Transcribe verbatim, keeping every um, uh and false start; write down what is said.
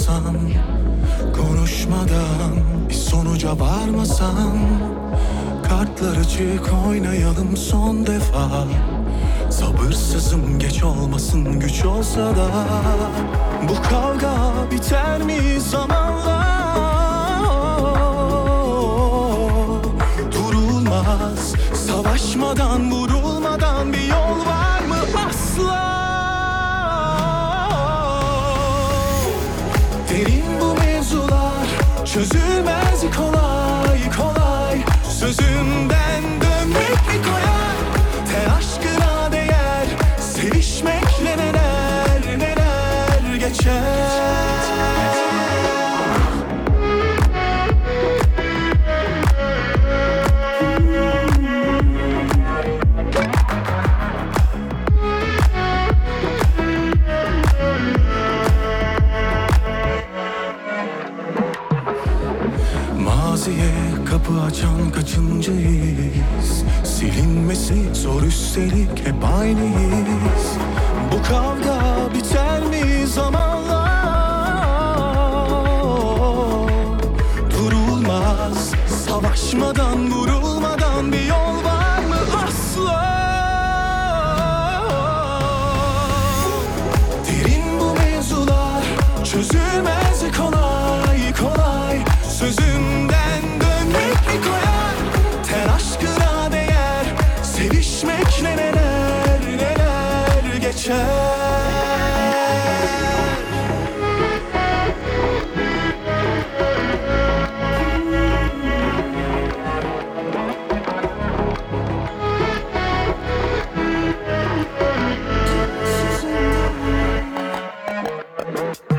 olmasan, konuşmadan bir sonuca varmasan, kartlar açık oynayalım son defa. Sabırsızım, geç olmasın, güç olsa da. Bu kavga biter mi zamanla? Durulmaz, savaşmadan, vurulmadan bir yol var mı asla? Derin bu mevzular, çözülmez kolay kolay. Sözümden dönmek mi koyar? Ter aşkına değer, sevişmekle neler neler geçer. Maziye kapı açan kaçıncıyız? Silinmesi zor, üstelik hep aynıyız. Bu kavga biter mi zamanla? Durulmaz, savaşmadan, vurulmadan bir yol var mı asla? Derin bu mevzular, çözülmez kolay kolay. Sözümden dönmek mi koyar? Ter aşkına değer, sevişmekle neler neler geçer. Thank you.